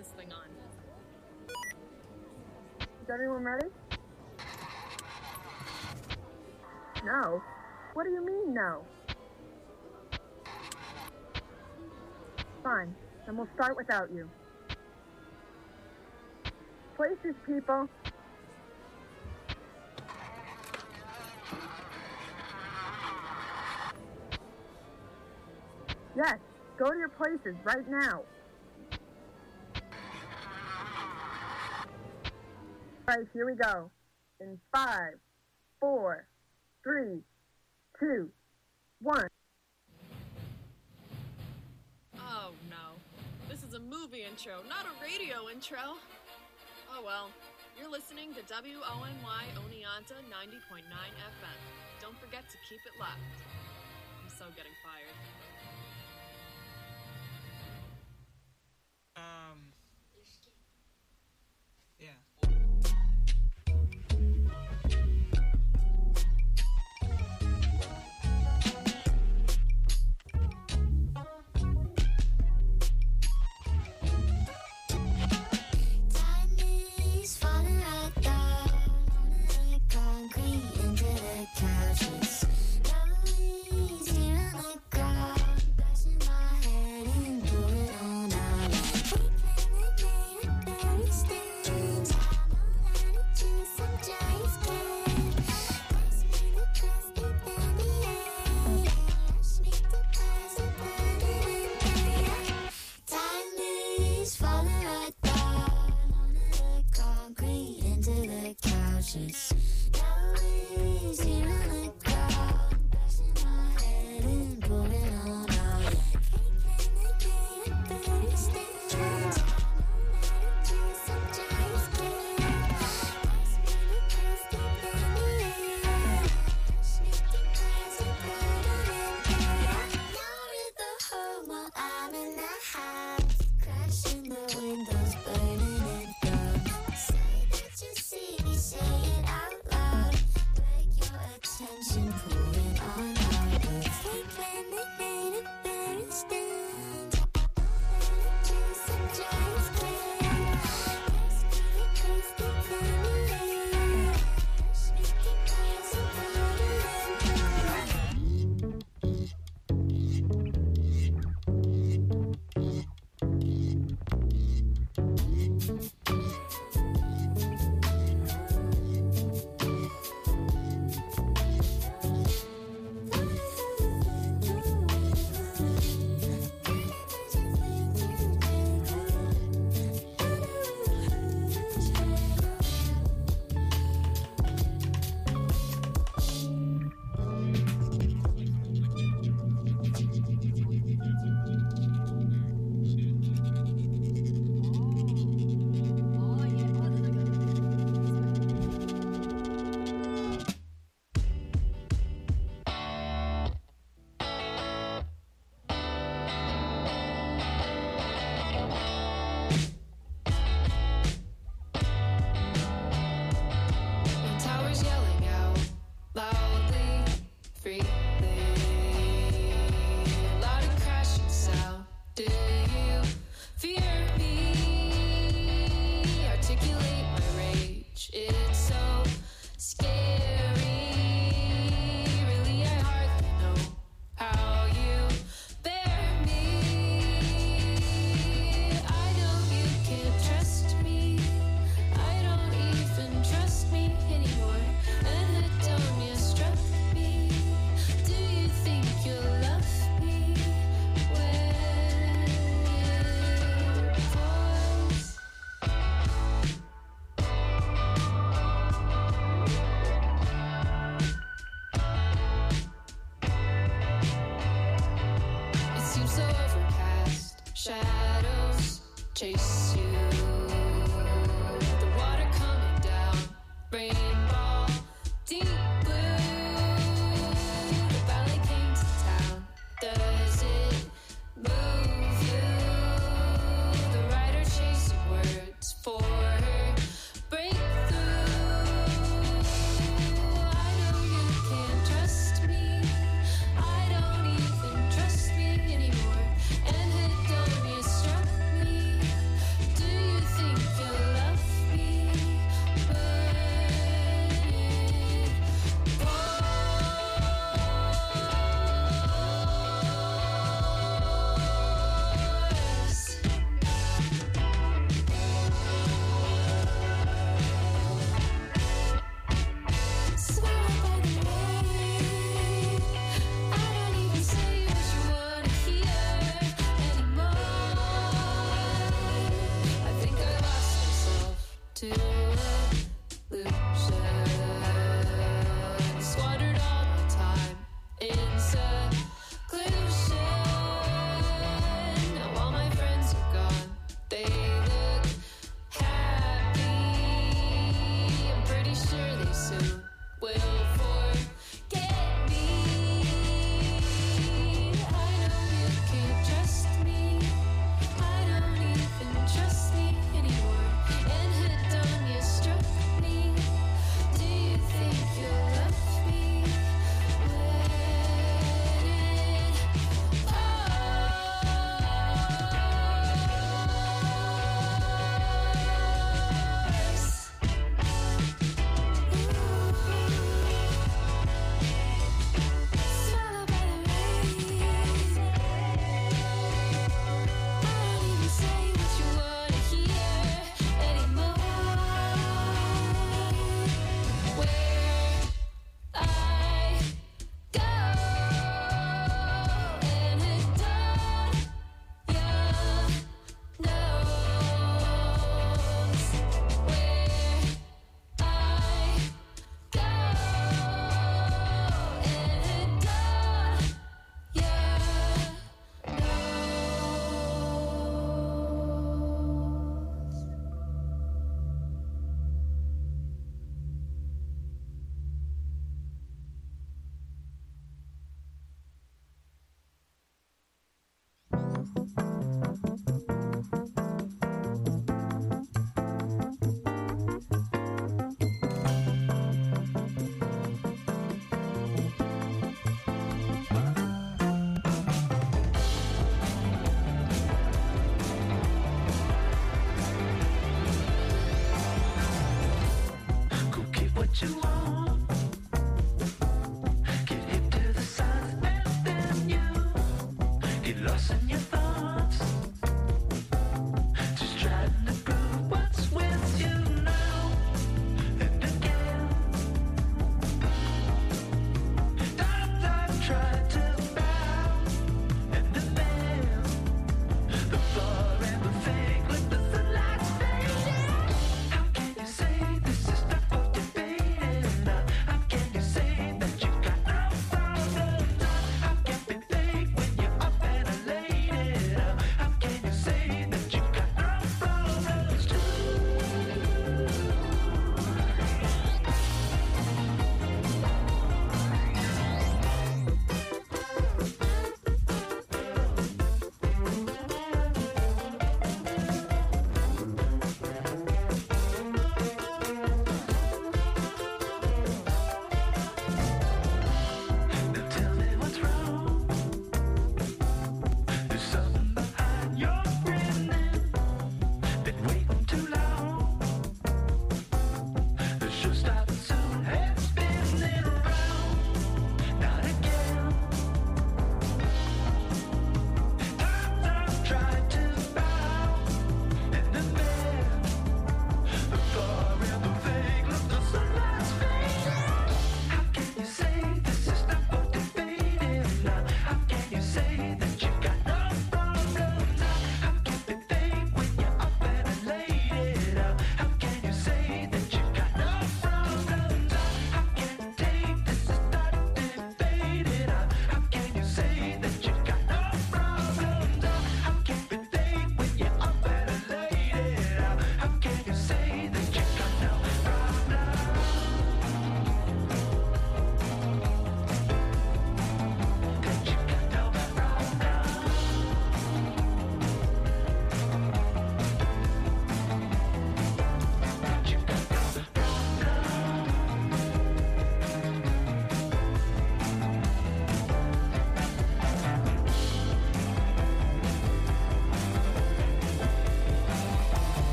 this thing on. Is everyone ready? No. What do you mean, no? Fine. Then we'll start without you. Places, people. Yes, go to your places right now. All right, here we go. In 5, 4, 3, 2, 1. Oh no. This is a movie intro, not a radio intro. Oh well. You're listening to WONY Oneonta 90.9 FM. Don't forget to keep it locked. I'm so getting fired. Do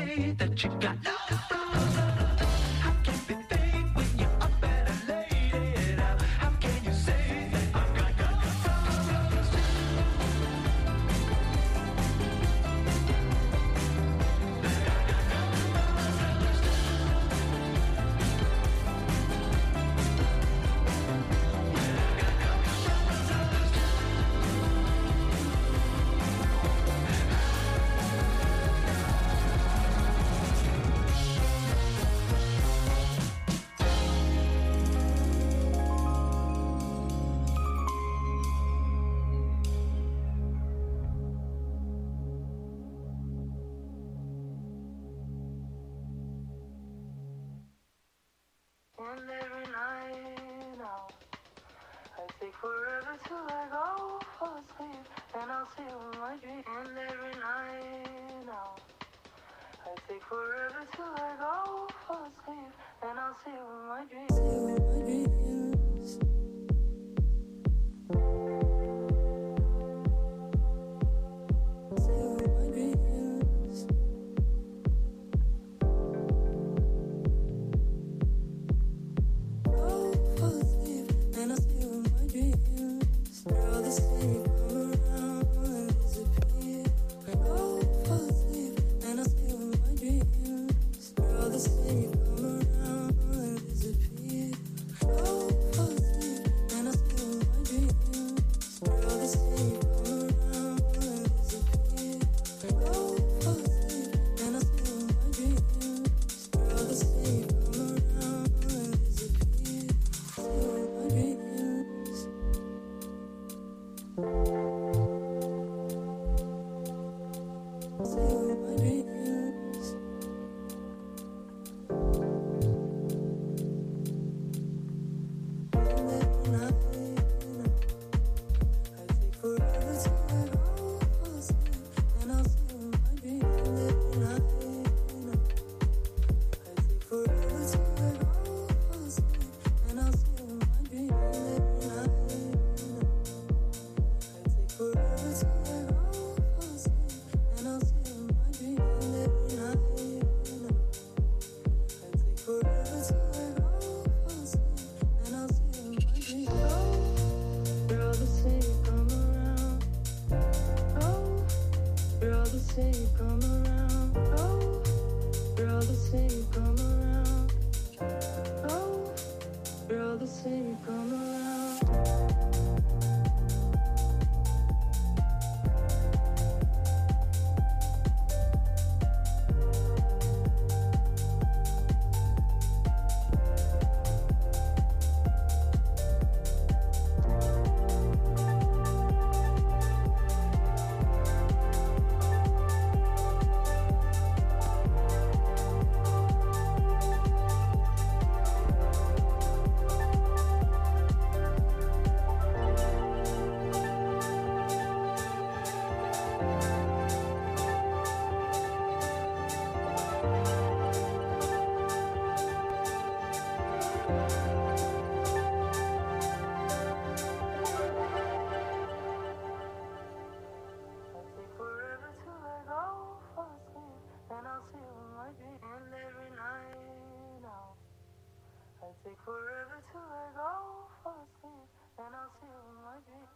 say that you got no problem? How can you think when you're a better lady? Now, how can you say that I've got no problems? And every night now, I take forever till I go fall asleep, and I'll see you in my dreams. And every night now, I take forever till I go fall asleep, and I'll see you in my dreams. Take forever till I go fall asleep, and I'll see you in my dreams.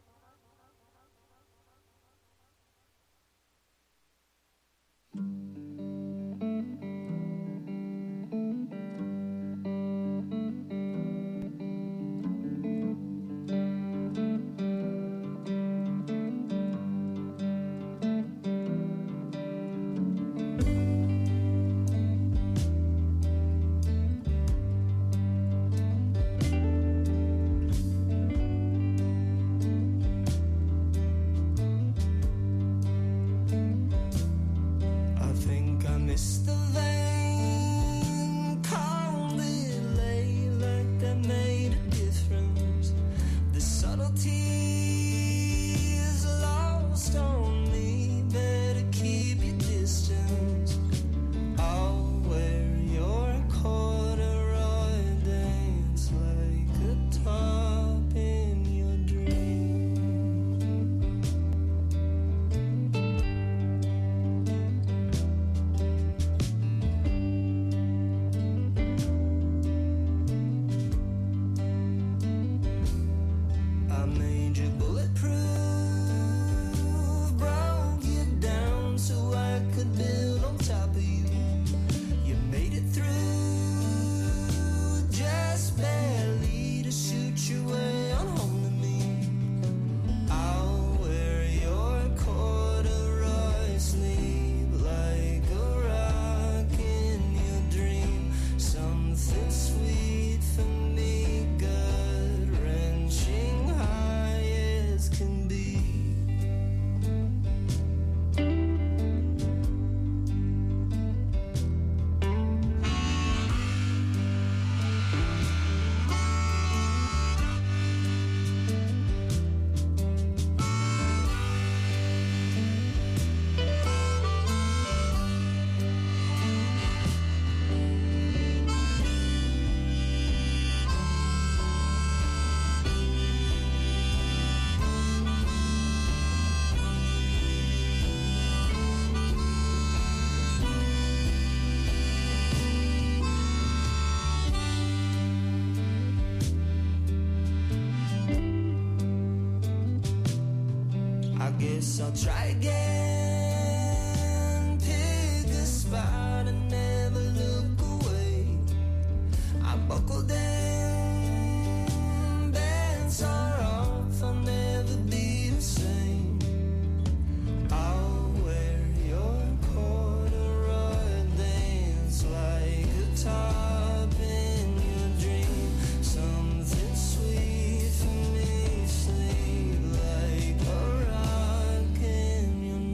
guess I'll try again. Pick a spot and never look away. I buckle down, bands are off, I'll never be the same. I'll wear your corduroy, dance like a top in your dream. Something sweet for me, sleep like a rock in your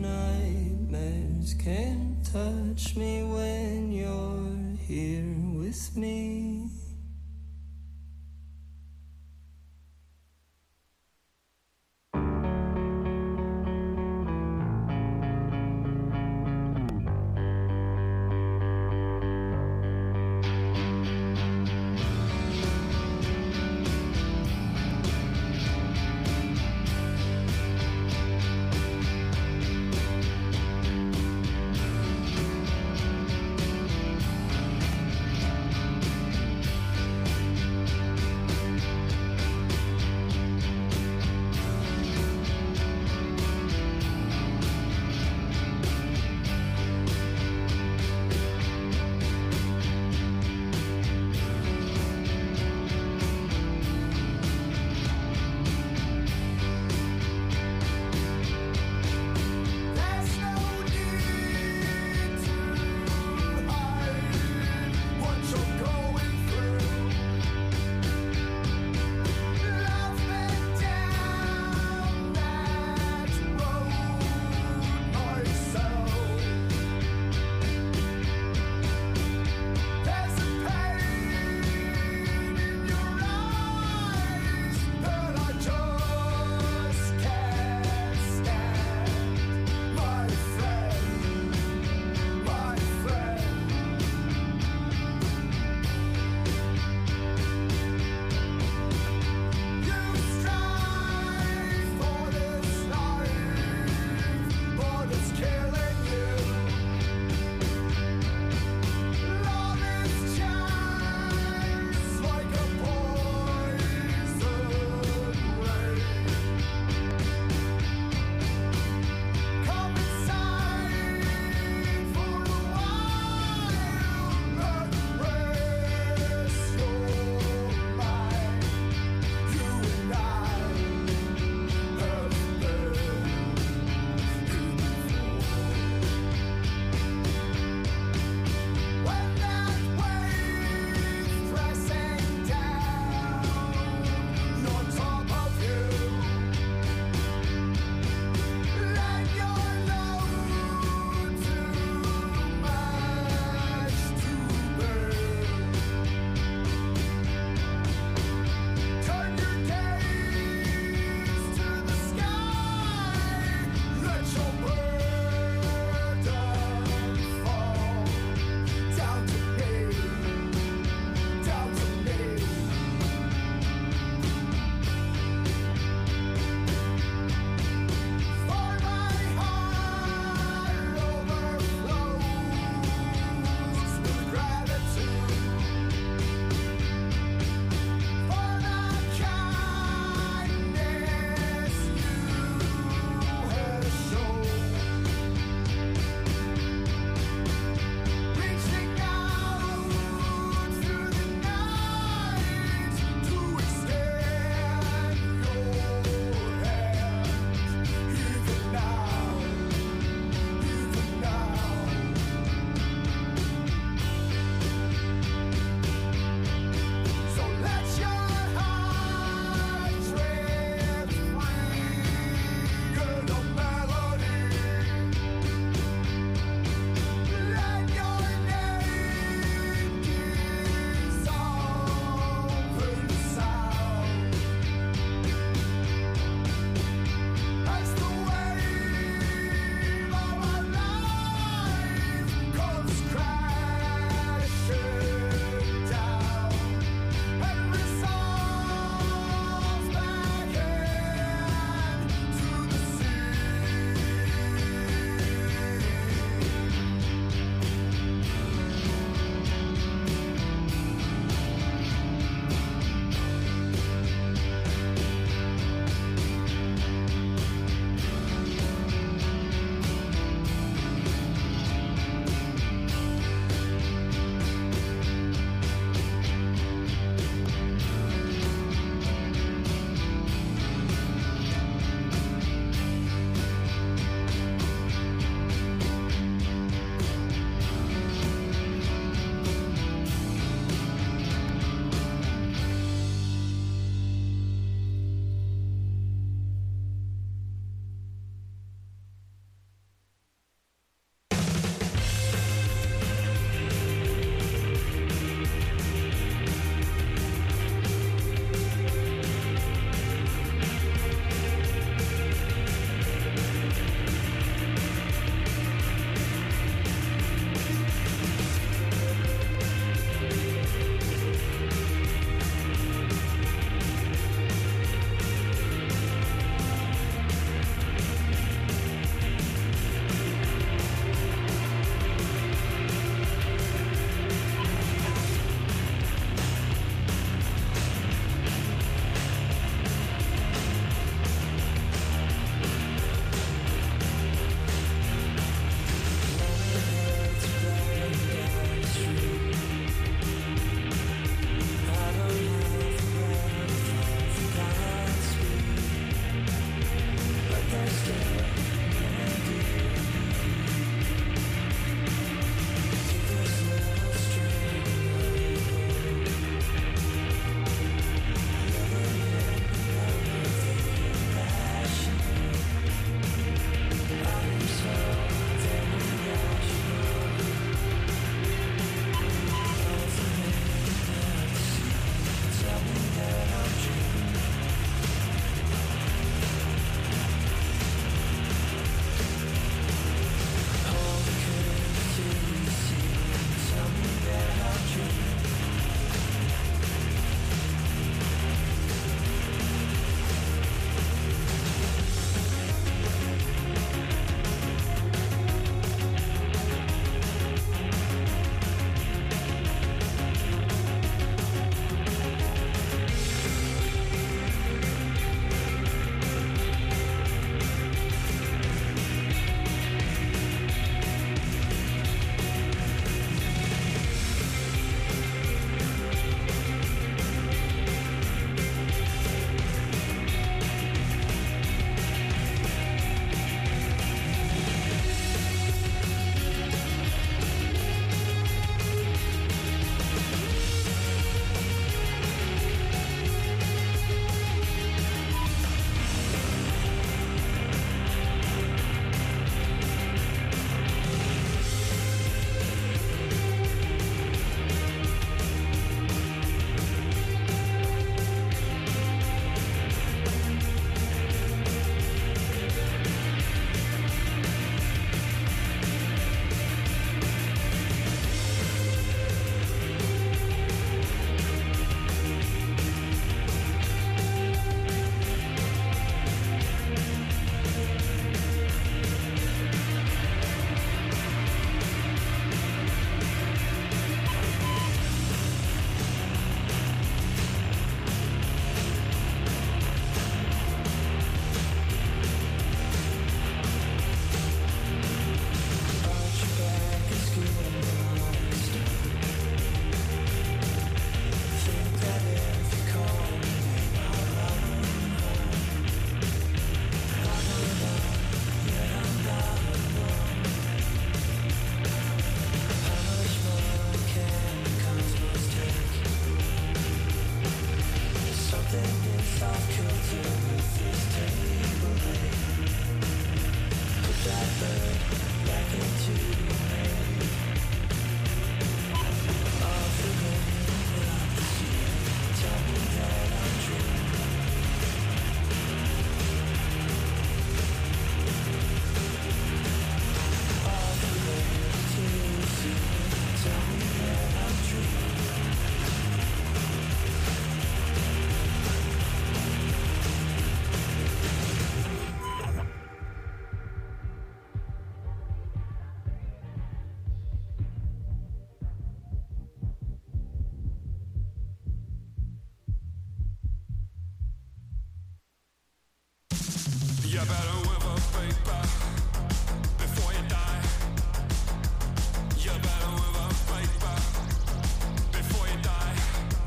paper before you die. You better move a paper before you die.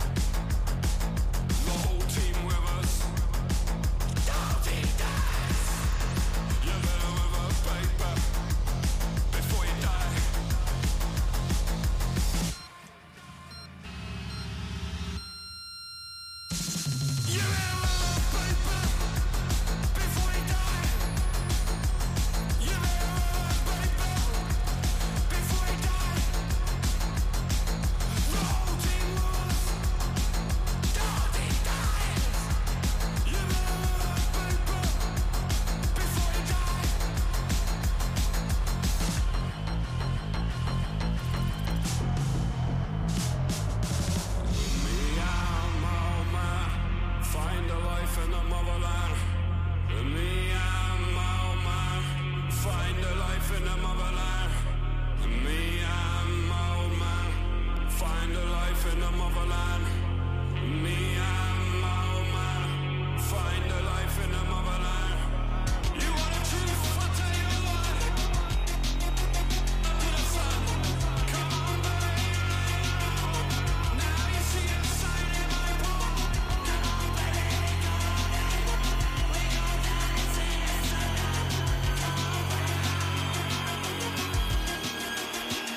The whole team with us. The whole team dies. You better move a paper before you die. You better move a paper before you die. You better move a paper before you die. The whole team moves. The whole team dies. You better move a paper before you die. Me, I'm old man. Find a life in the motherland. Me, I'm old man. Find a life in the motherland. Me, I'm old man. Find a life in the motherland. Me, I'm old man. Find a life in the motherland. You want the truth? I'll tell you what. To the sun. Come on, baby. Now you see a sign in my palm.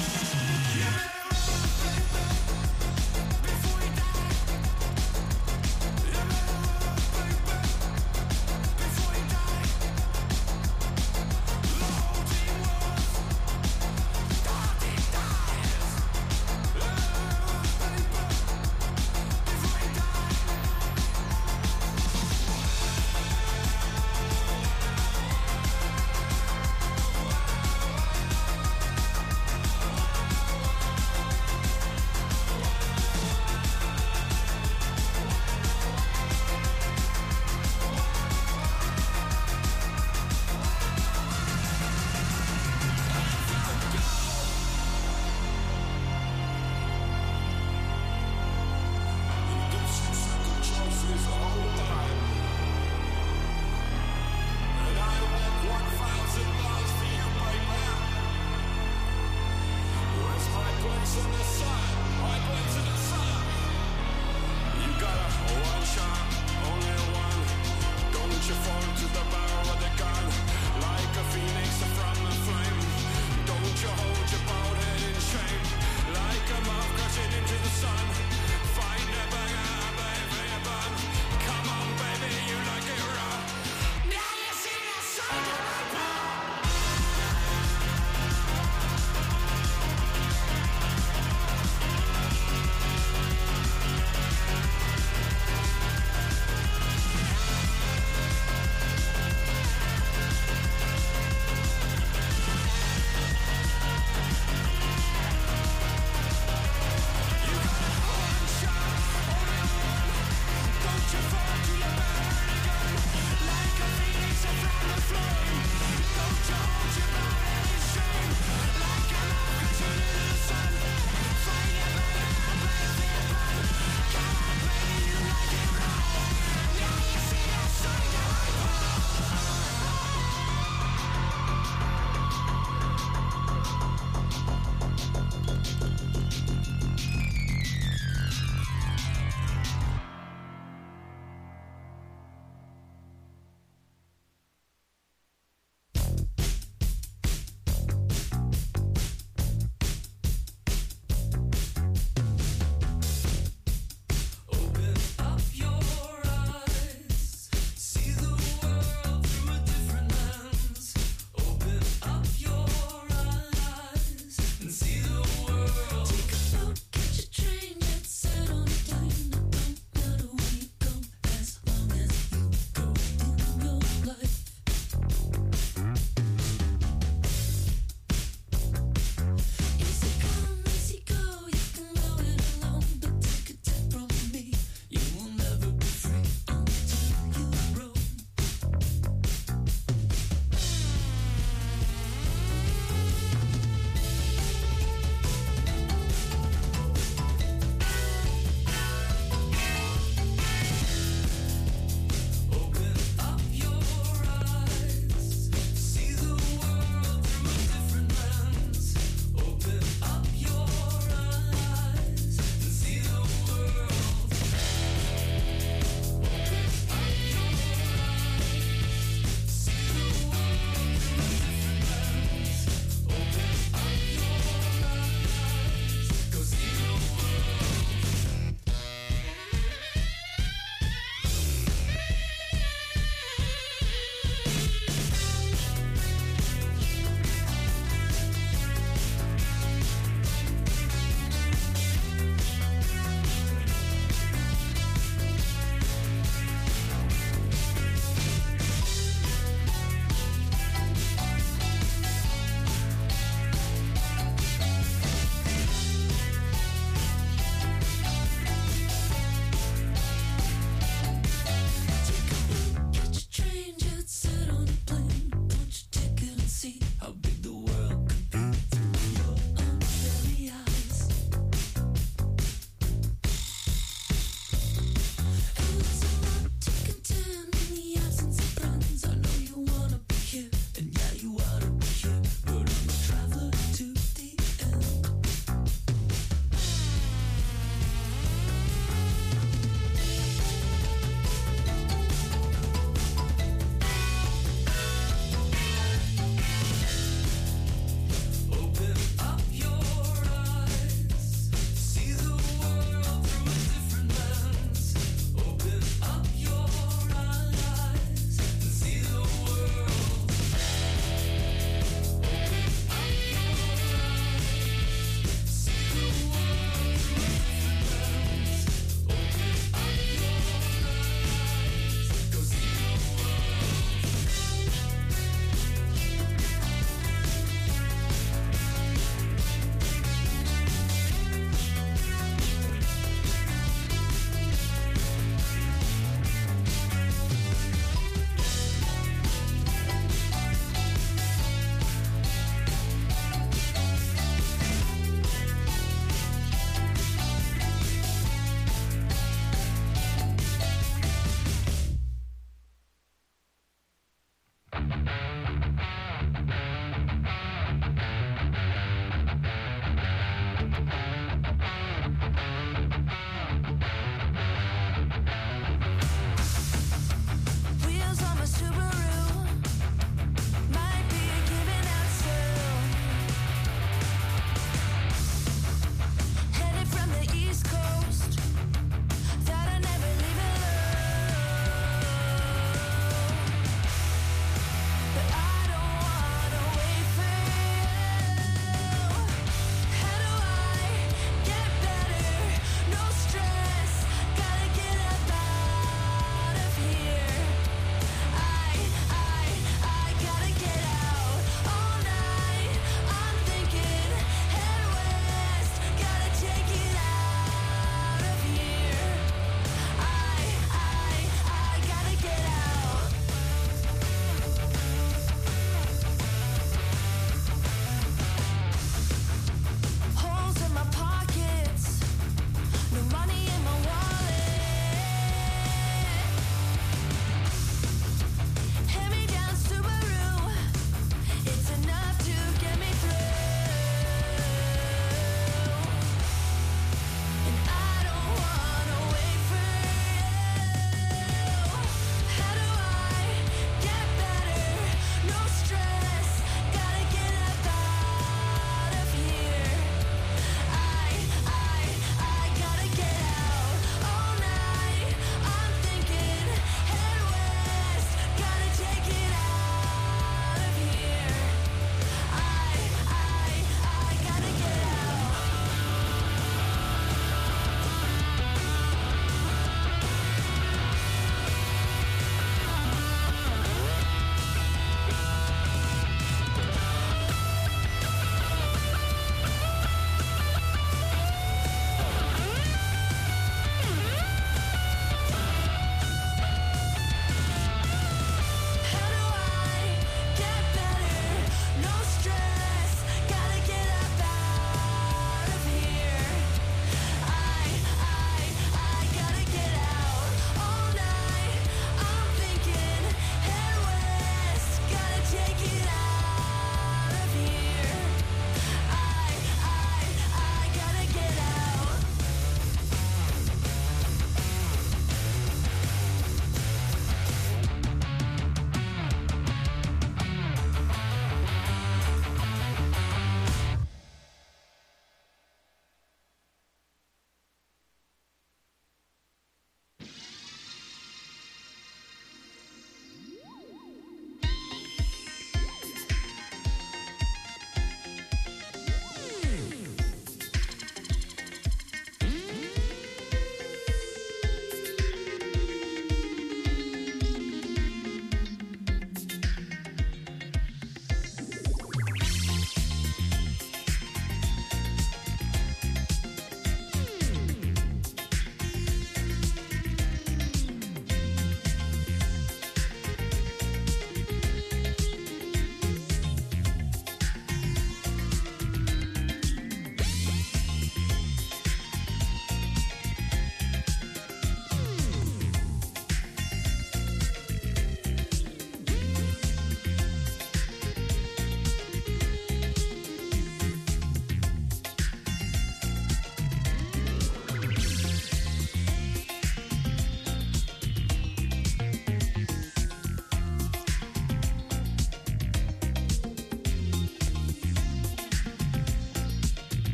You better move a paper before you die.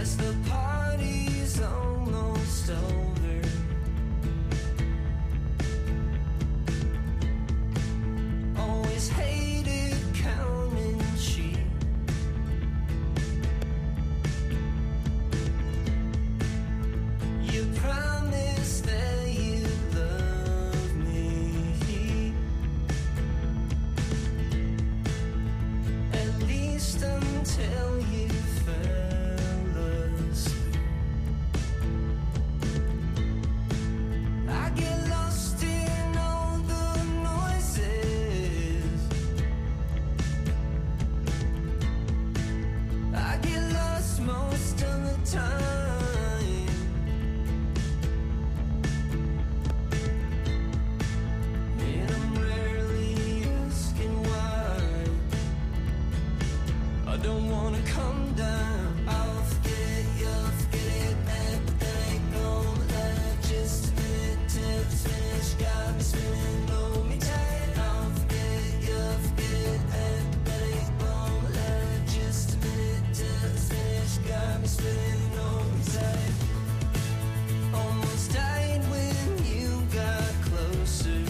guess the party's almost over. Always hated counting sheep. You promised that you'd love me, at least until you fell asleep. I get lost in all the noises. I get lost most of the time. And I'm rarely asking why. I don't wanna come down. I'll forget it, you'll forget it, and then ain't gonna let just a minute till it's finished. Got me spinning, hold me tight. I'll forget it, you'll forget it, and then ain't gonna let just a minute till it's finished. Got me spinning, hold me tight. Almost died when you got closer.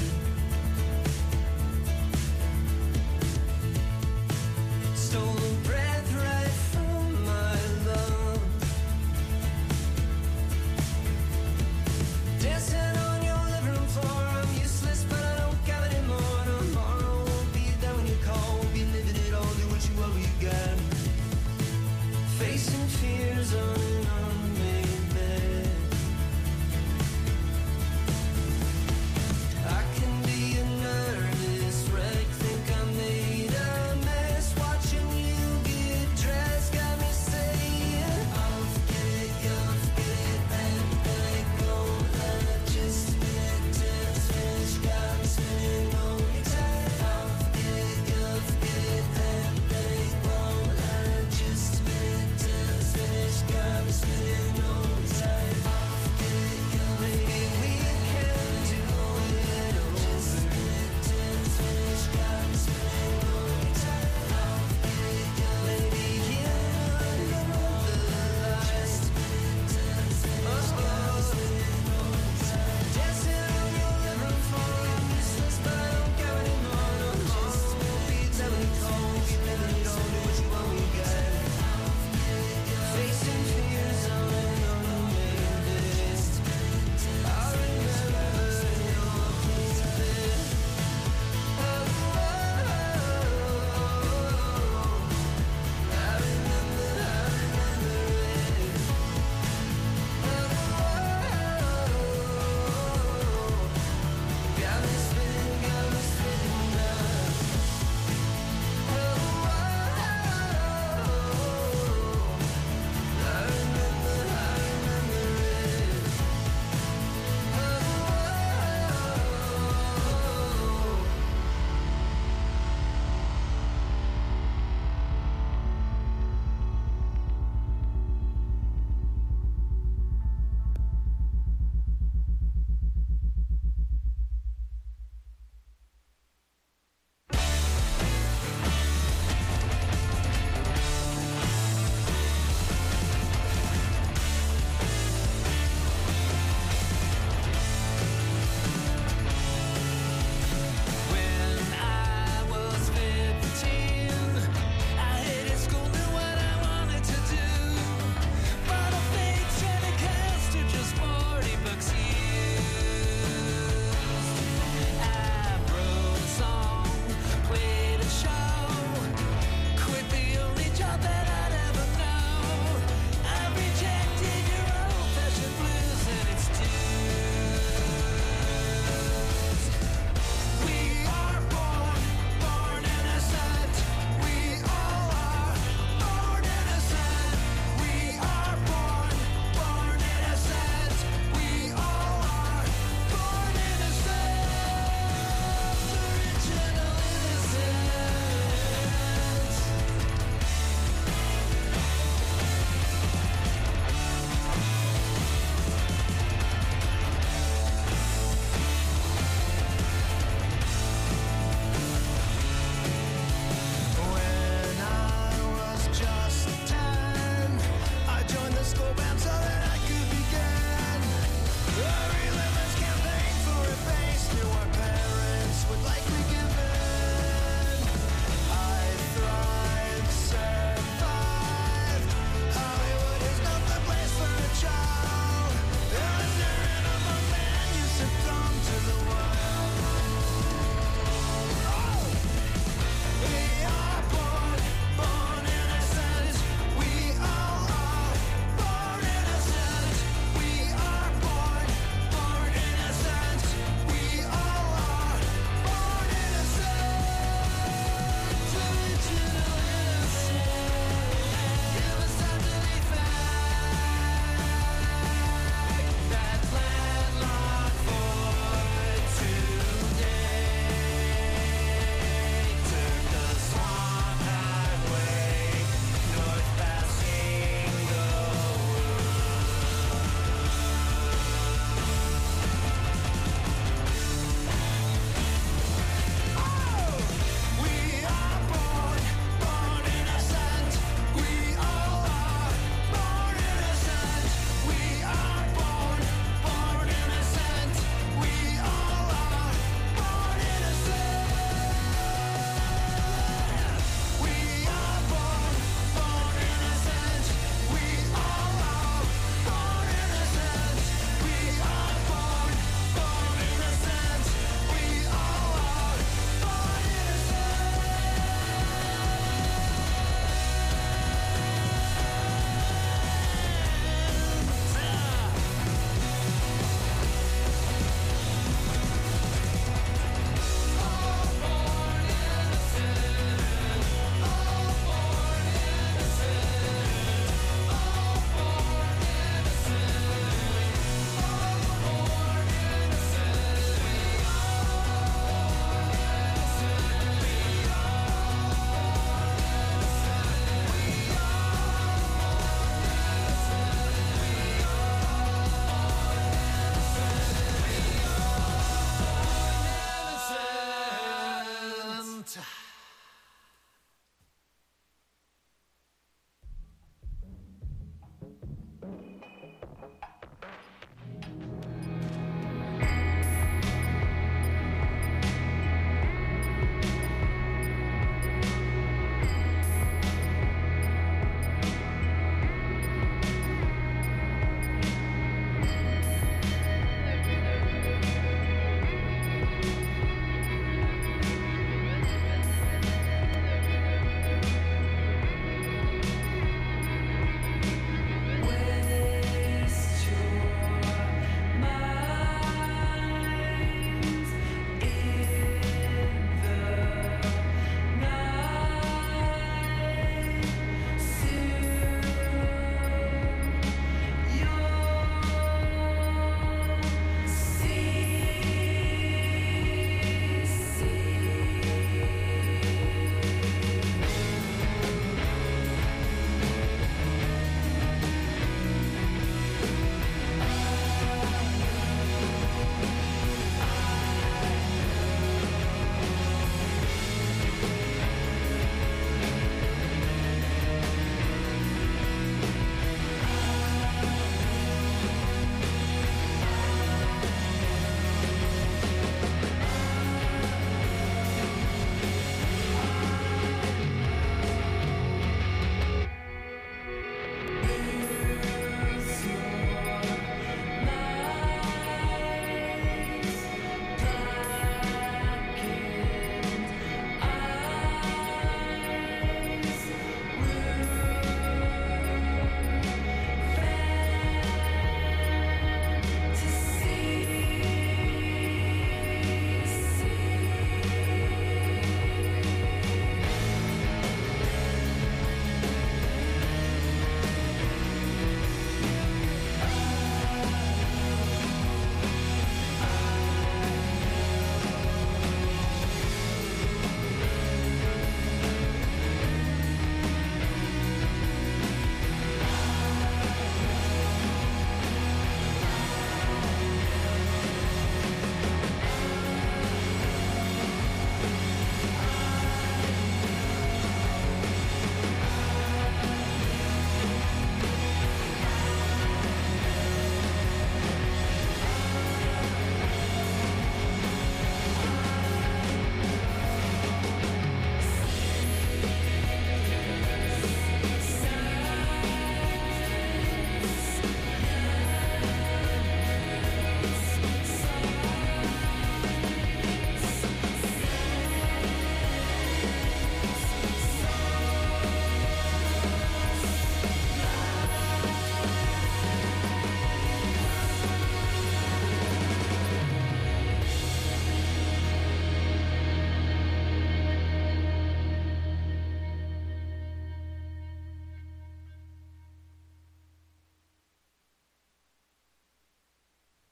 Stole a breath right from my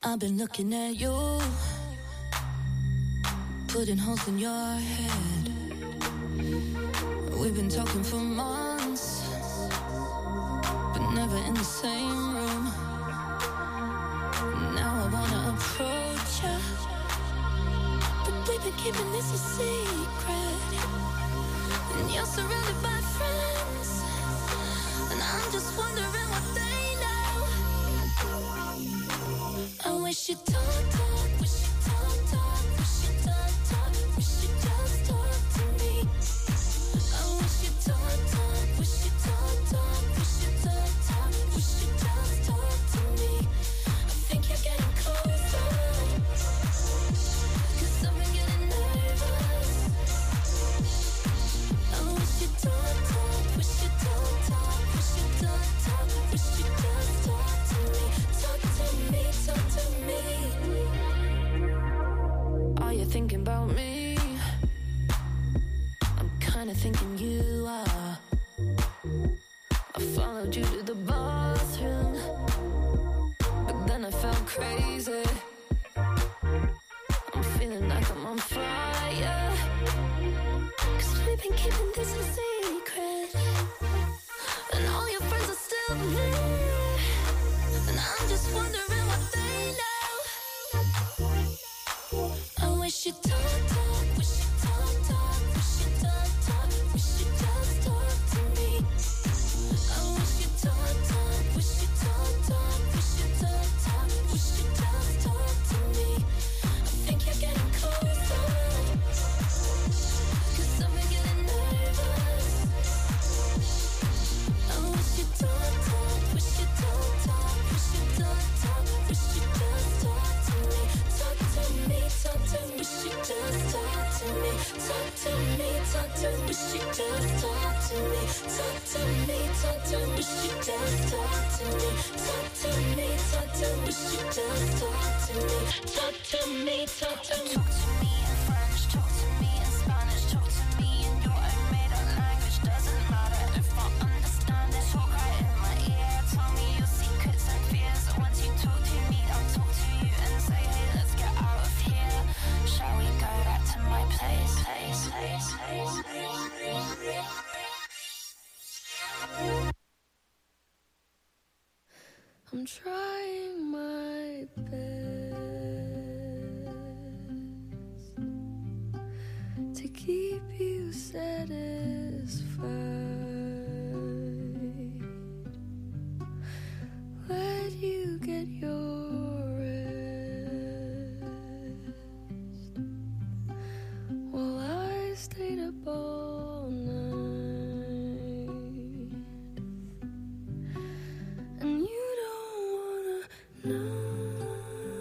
I've been looking at you, putting holes in your head. We've been talking for months, but never in the same room. Now I wanna approach you, but we've been keeping this a secret. And you're surrounded by friends, and I'm just wondering what they know. I wish you'd talk, wish you'd talk, wish you'd talk, wish you'd just talk to me. I wish you'd talk, wish you'd talk, wish you'd talk, wish you'd just talk to me. I think you're getting closer, 'cause I've been getting nervous. I wish you'd talk, wish you'd talk, wish you'd talk, wish you'd just talk to me. Talk to me, talk to me. Are you thinking about me? I'm kinda thinking you are. I followed you to the bathroom, but then I felt crazy. I'm feeling like I'm on fire, 'cause we've been keeping this a secret. And all your friends are still there, and I'm just wondering what they know. I wish you'd talk, wish you'd talk, wish you'd talk, wish you'd just talk to me. I wish you'd talk, wish you'd talk, wish you'd talk, wish you'd just talk to me. I think you're getting closer, 'cause I've been getting nervous. I wish you'd talk, wish you'd talk, wish you'd talk, wish you'd just talk to me. Talk to me, talk to me, wish you'd just talk to me. Talk to me, talk to me, wish you'd just talk to me. Talk to me, talk to me, wish you'd just talk to me. Talk to me, talk to me, wish you'd just talk to me. Talk to me, talk to me. Talk to me in French, talk to me in Spanish, talk to me in your own made-up language. Doesn't matter if I understand it. Talk right in my ear, tell me your secrets and fears. Once you talk to me, I'll talk to you and say, hey, let's get out of here. Shall we go back to my place? I'm trying my best to keep you satisfied. Let you get your rest while I stayed up all night. And you don't wanna know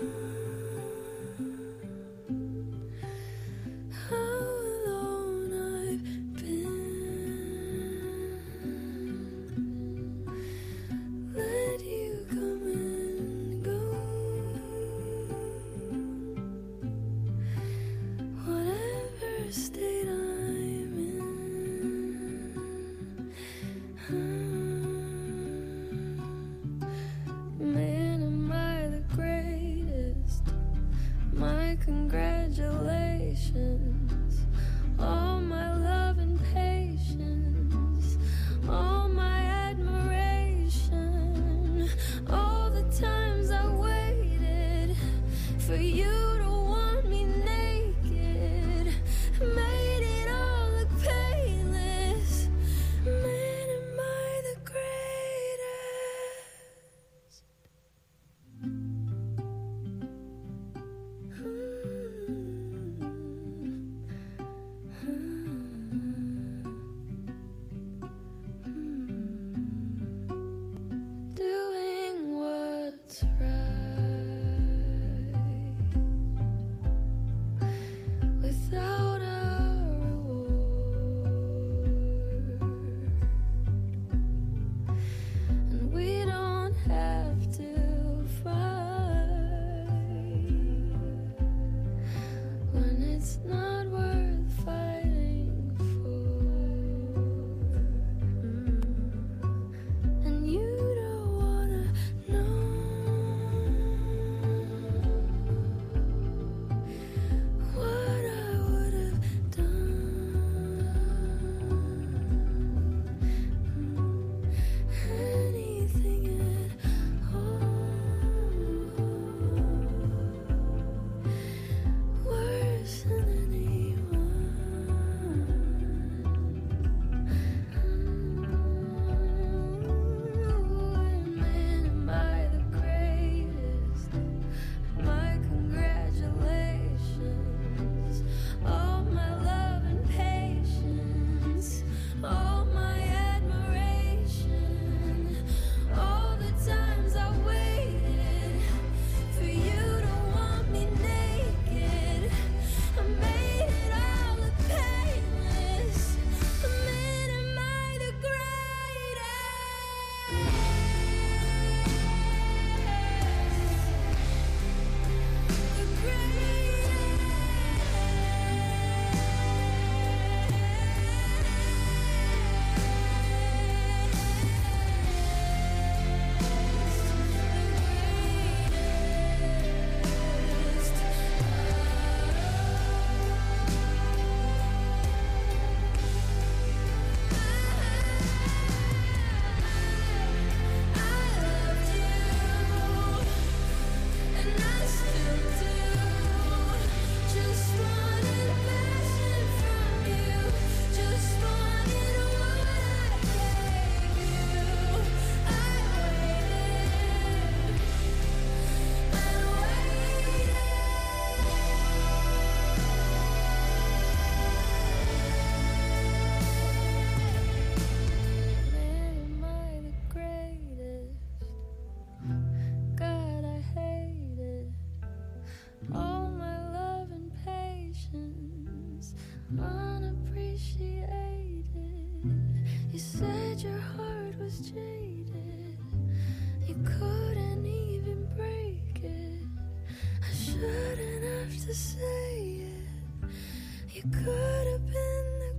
unappreciated. You said your heart was jaded. You couldn't even break it. I shouldn't have to say it. You could have been the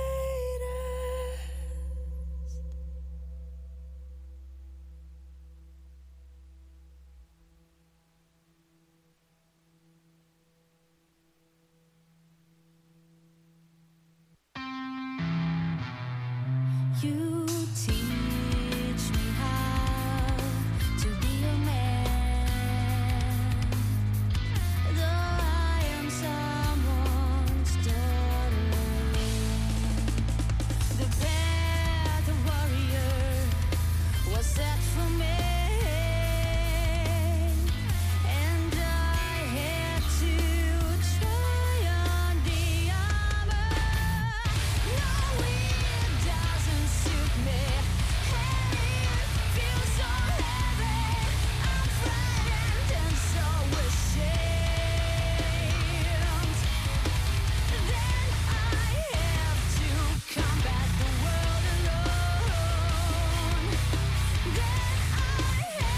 greatest. You